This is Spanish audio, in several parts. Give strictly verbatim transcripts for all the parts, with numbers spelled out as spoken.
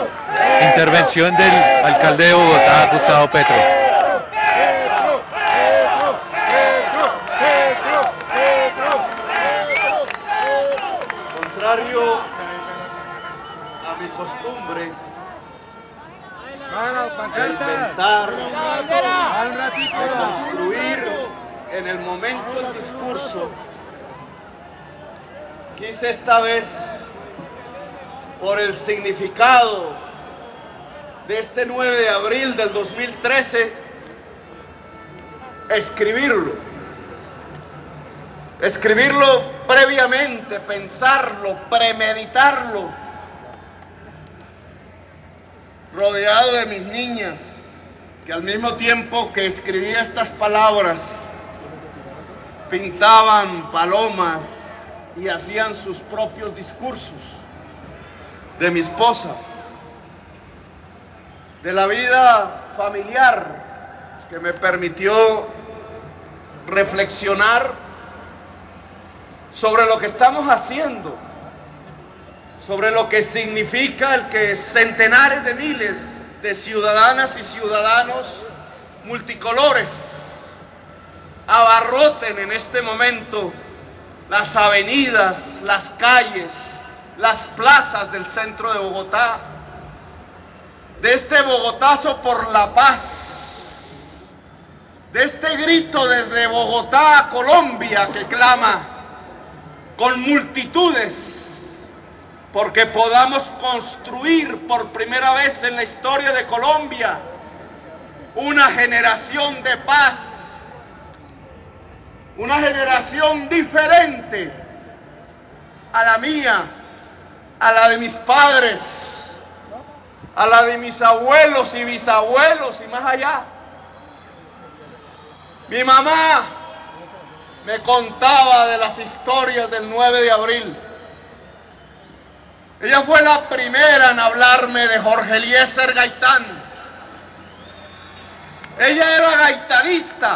Intervención del alcalde de Bogotá, Gustavo Petro. Contrario a mi costumbre, de inventar, de construir en el momento el discurso, quise esta vez, por el significado de este nueve de abril del dos mil trece, escribirlo. Escribirlo previamente, pensarlo, premeditarlo, rodeado de mis niñas, que al mismo tiempo que escribía estas palabras, pintaban palomas y hacían sus propios discursos, de mi esposa, de la vida familiar, que me permitió reflexionar sobre lo que estamos haciendo, sobre lo que significa el que centenares de miles de ciudadanas y ciudadanos multicolores abarroten en este momento las avenidas, las calles, las plazas del centro de Bogotá, de este Bogotazo por la paz, de este grito desde Bogotá a Colombia que clama con multitudes, porque podamos construir por primera vez en la historia de Colombia una generación de paz, una generación diferente a la mía, a la de mis padres, a la de mis abuelos y bisabuelos y más allá. Mi mamá me contaba de las historias del nueve de abril. Ella fue la primera en hablarme de Jorge Eliezer Gaitán. Ella era gaitanista,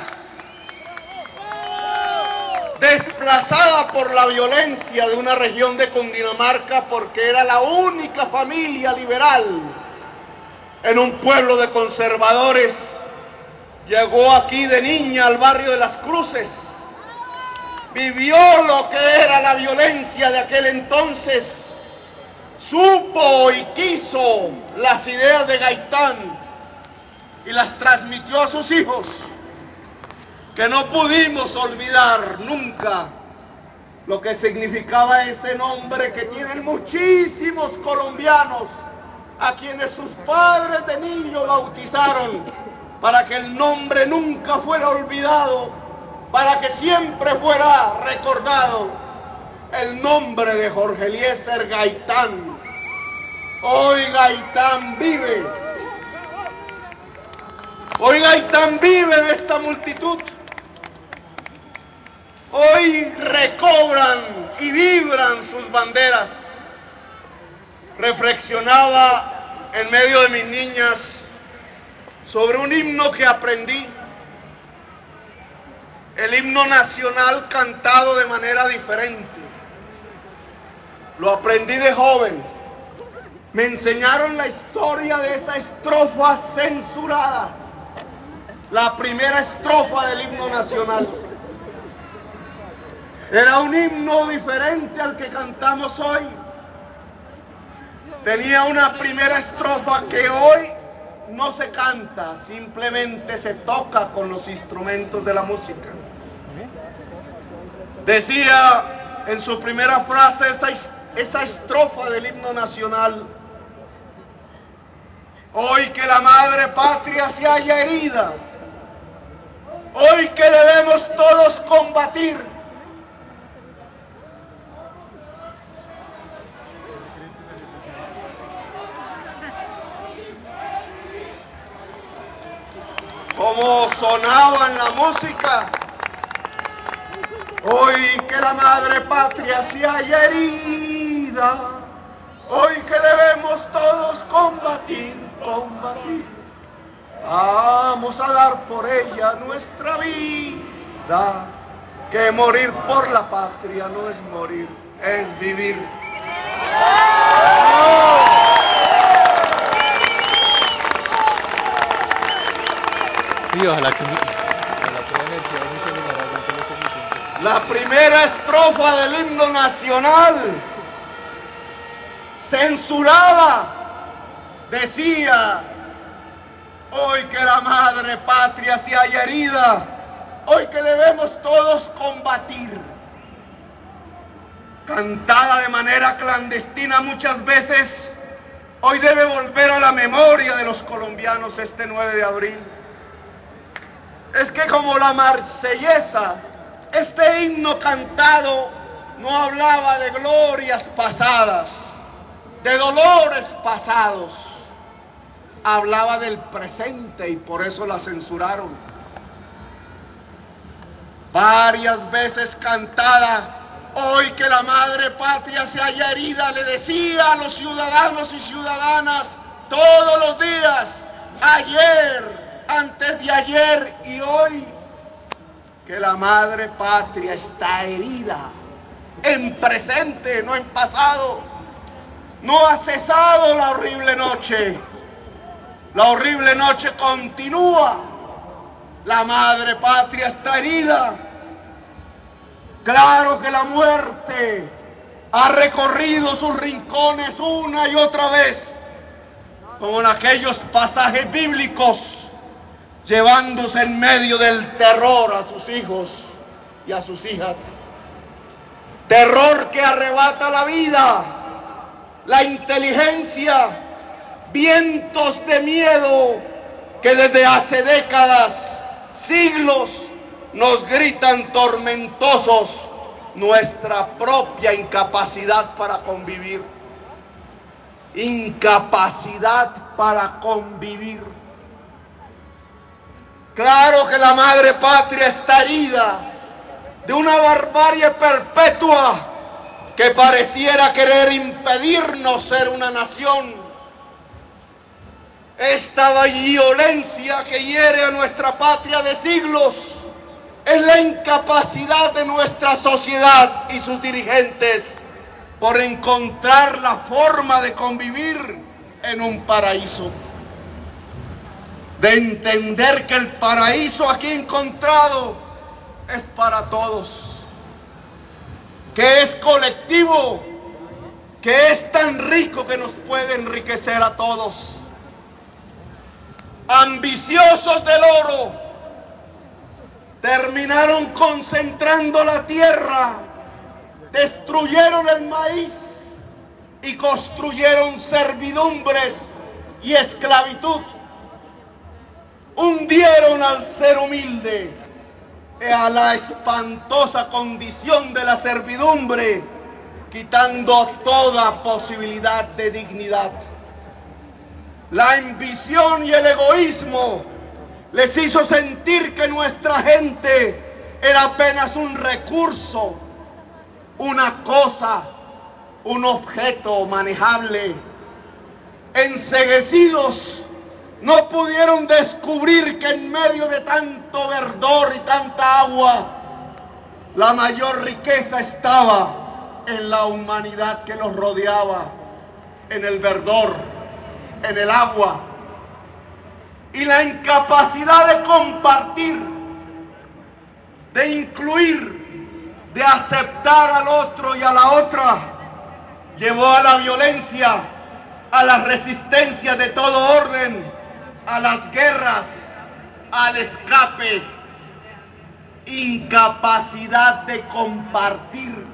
desplazada por la violencia de una región de Cundinamarca porque era la única familia liberal en un pueblo de conservadores. Llegó aquí de niña al barrio de Las Cruces, vivió lo que era la violencia de aquel entonces, supo y quiso las ideas de Gaitán y las transmitió a sus hijos, que no pudimos olvidar nunca lo que significaba ese nombre que tienen muchísimos colombianos a quienes sus padres de niño bautizaron para que el nombre nunca fuera olvidado, para que siempre fuera recordado el nombre de Jorge Eliezer Gaitán. Hoy Gaitán vive, hoy Gaitán vive en esta multitud. Hoy recobran y vibran sus banderas. Reflexionaba en medio de mis niñas sobre un himno que aprendí, el himno nacional cantado de manera diferente. Lo aprendí de joven. Me enseñaron la historia de esa estrofa censurada, la primera estrofa del himno nacional. Era un himno diferente al que cantamos hoy. Tenía una primera estrofa que hoy no se canta, simplemente se toca con los instrumentos de la música. Decía en su primera frase esa, esa estrofa del himno nacional: hoy que la madre patria se halla herida, hoy que debemos todos combatir, como sonaba en la música, hoy que la madre patria se halla herida, hoy que debemos todos combatir, combatir, vamos a dar por ella nuestra vida, que morir por la patria no es morir, es vivir. Sí, ojalá que... La primera estrofa del himno nacional, censurada, decía: hoy que la madre patria se halla herida, hoy que debemos todos combatir. Cantada de manera clandestina muchas veces, hoy debe volver a la memoria de los colombianos este nueve de abril. Es que como la marsellesa, este himno cantado no hablaba de glorias pasadas, de dolores pasados, hablaba del presente y por eso la censuraron. Varias veces cantada, hoy que la madre patria se halla herida, le decía a los ciudadanos y ciudadanas todos los días, ayer, antes de ayer y hoy, que la madre patria está herida, en presente, no en pasado. No ha cesado la horrible noche, la horrible noche continúa, la madre patria está herida. Claro que la muerte ha recorrido sus rincones una y otra vez, como en aquellos pasajes bíblicos, llevándose en medio del terror a sus hijos y a sus hijas. Terror que arrebata la vida, la inteligencia, vientos de miedo que desde hace décadas, siglos, nos gritan tormentosos nuestra propia incapacidad para convivir. Incapacidad para convivir. Claro que la madre patria está herida de una barbarie perpetua que pareciera querer impedirnos ser una nación. Esta violencia que hiere a nuestra patria de siglos es la incapacidad de nuestra sociedad y sus dirigentes por encontrar la forma de convivir en un paraíso. De entender que el paraíso aquí encontrado es para todos, que es colectivo, que es tan rico que nos puede enriquecer a todos. Ambiciosos del oro, terminaron concentrando la tierra, destruyeron el maíz y construyeron servidumbres y esclavitud. Hundieron al ser humilde a la espantosa condición de la servidumbre, quitando toda posibilidad de dignidad. La ambición y el egoísmo les hizo sentir que nuestra gente era apenas un recurso, una cosa, un objeto manejable. Enceguecidos, no pudieron descubrir que en medio de tanto verdor y tanta agua, la mayor riqueza estaba en la humanidad que los rodeaba, en el verdor, en el agua. Y la incapacidad de compartir, de incluir, de aceptar al otro y a la otra, llevó a la violencia, a las resistencias de todo orden, a las guerras, al escape. Incapacidad de compartir.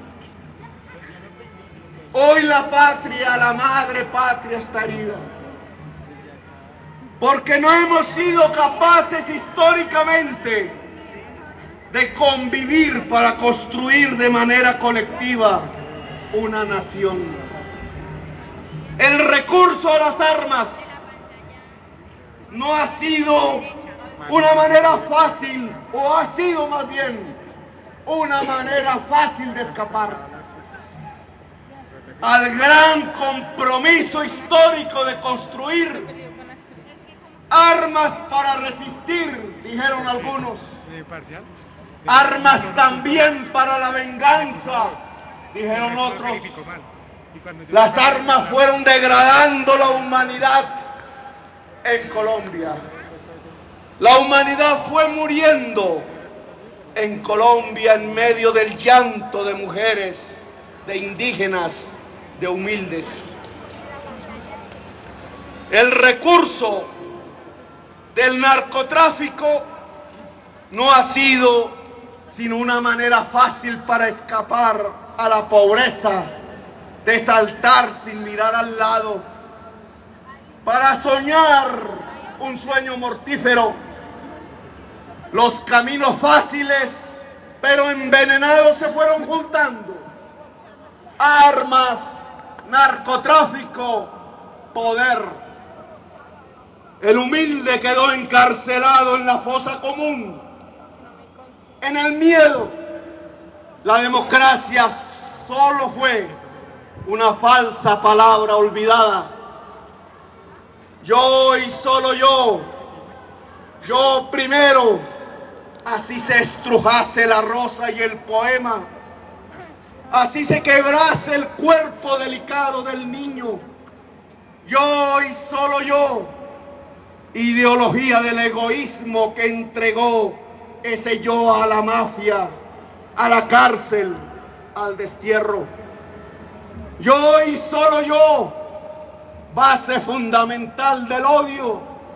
Hoy la patria, la madre patria está herida, porque no hemos sido capaces históricamente de convivir para construir de manera colectiva una nación. El recurso a las armas no ha sido una manera fácil, o ha sido más bien una manera fácil de escapar al gran compromiso histórico de construir armas para resistir, dijeron algunos, armas también para la venganza, dijeron otros. Las armas fueron degradando la humanidad en Colombia. La humanidad fue muriendo en Colombia en medio del llanto de mujeres, de indígenas, de humildes. El recurso del narcotráfico no ha sido sino una manera fácil para escapar a la pobreza, de saltar sin mirar al lado, para soñar un sueño mortífero. Los caminos fáciles pero envenenados se fueron juntando. Armas, narcotráfico, poder. El humilde quedó encarcelado en la fosa común, en el miedo. La democracia solo fue una falsa palabra olvidada. Yo y solo yo, yo primero, así se estrujase la rosa y el poema, así se quebrase el cuerpo delicado del niño. Yo y solo yo, ideología del egoísmo que entregó ese yo a la mafia, a la cárcel, al destierro. Yo y solo yo, base fundamental del odio.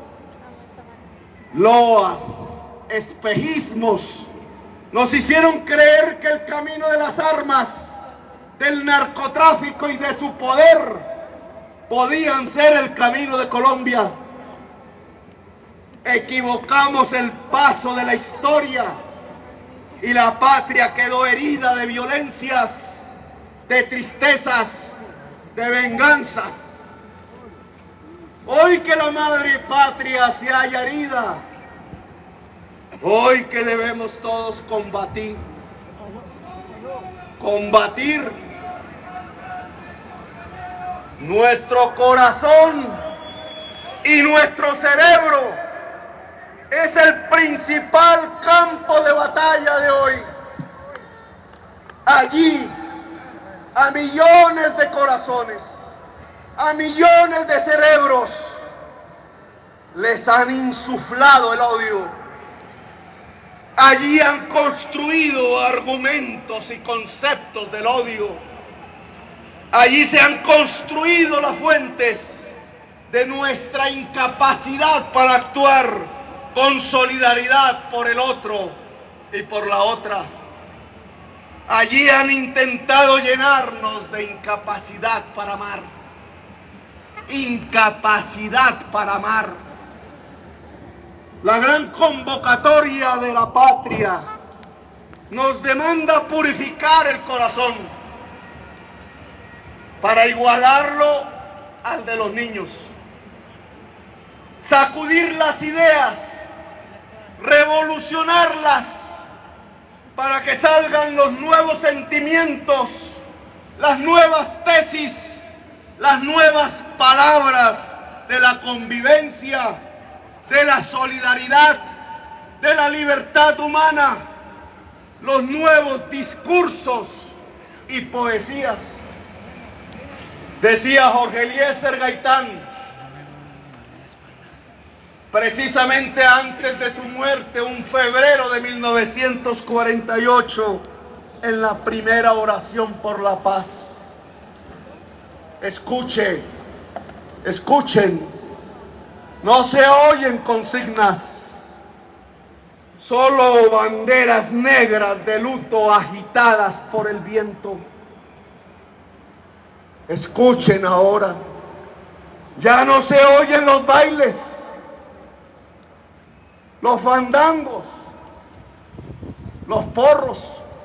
Loas, espejismos, nos hicieron creer que el camino de las armas, del narcotráfico y de su poder podían ser el camino de Colombia. Equivocamos el paso de la historia y la patria quedó herida de violencias, de tristezas, de venganzas. Hoy que la madre patria se halla herida, hoy que debemos todos combatir, combatir nuestro corazón y nuestro cerebro es el principal campo de batalla de hoy. Allí, a millones de corazones, a millones de cerebros, les han insuflado el odio. Allí han construido argumentos y conceptos del odio. Allí se han construido las fuentes de nuestra incapacidad para actuar con solidaridad por el otro y por la otra. Allí han intentado llenarnos de incapacidad para amar. Incapacidad para amar. La gran convocatoria de la patria nos demanda purificar el corazón para igualarlo al de los niños. Sacudir las ideas, revolucionarlas para que salgan los nuevos sentimientos, las nuevas tesis, las nuevas palabras de la convivencia, de la solidaridad, de la libertad humana, los nuevos discursos y poesías. Decía Jorge Eliezer Gaitán, precisamente antes de su muerte, un febrero de mil novecientos cuarenta y ocho, en la primera oración por la paz: escuche, escuchen, no se oyen consignas, solo banderas negras de luto agitadas por el viento. Escuchen ahora, ya no se oyen los bailes, los fandangos, los porros,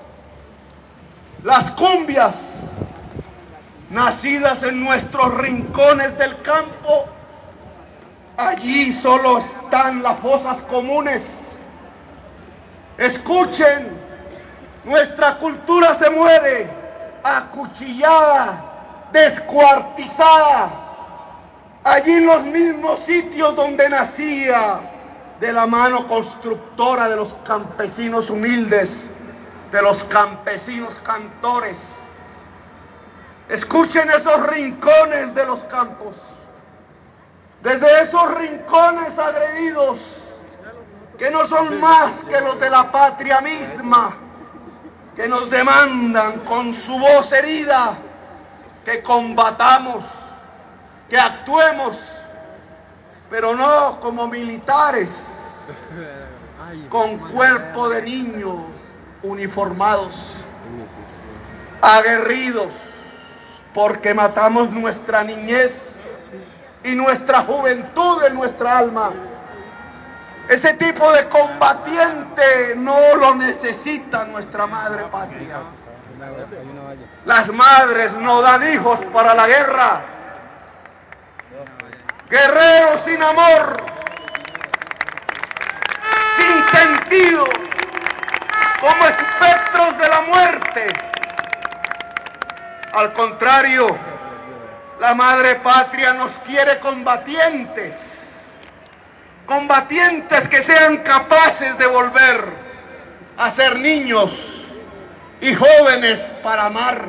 las cumbias, nacidas en nuestros rincones del campo. Allí solo están las fosas comunes. Escuchen, nuestra cultura se muere, acuchillada, descuartizada, allí en los mismos sitios donde nacía, de la mano constructora de los campesinos humildes, de los campesinos cantores. Escuchen esos rincones de los campos. Desde esos rincones agredidos, que no son más que los de la patria misma, que nos demandan con su voz herida que combatamos, que actuemos, pero no como militares, con cuerpo de niños uniformados, aguerridos, porque matamos nuestra niñez y nuestra juventud en nuestra alma. Ese tipo de combatiente no lo necesita nuestra madre patria. Las madres no dan hijos para la guerra. Guerreros sin amor, sin sentido, como espectros de la muerte. Al contrario, la madre patria nos quiere combatientes, combatientes que sean capaces de volver a ser niños y jóvenes para amar.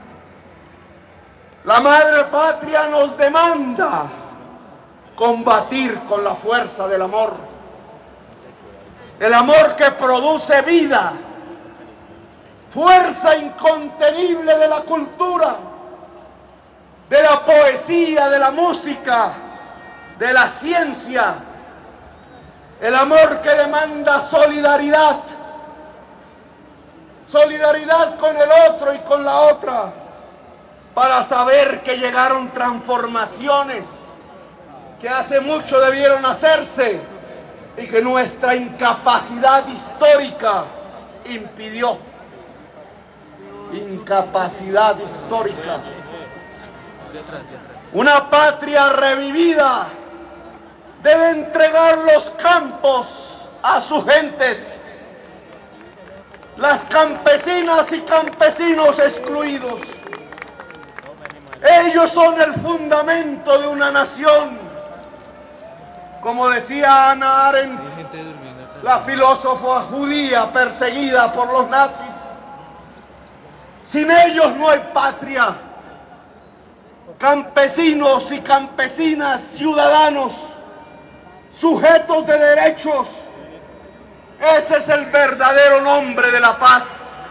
La madre patria nos demanda combatir con la fuerza del amor, el amor que produce vida, fuerza incontenible de la cultura, de la poesía, de la música, de la ciencia, el amor que demanda solidaridad, solidaridad con el otro y con la otra, para saber que llegaron transformaciones que hace mucho debieron hacerse y que nuestra incapacidad histórica impidió. Incapacidad histórica. Una patria revivida debe entregar los campos a sus gentes, las campesinas y campesinos excluidos. Ellos son el fundamento de una nación. Como decía Hannah Arendt, la filósofa judía perseguida por los nazis, sin ellos no hay patria. Campesinos y campesinas, ciudadanos, sujetos de derechos, ese es el verdadero nombre de la paz.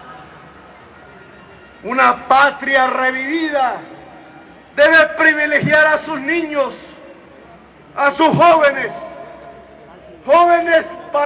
Una patria revivida debe privilegiar a sus niños, a sus jóvenes, jóvenes para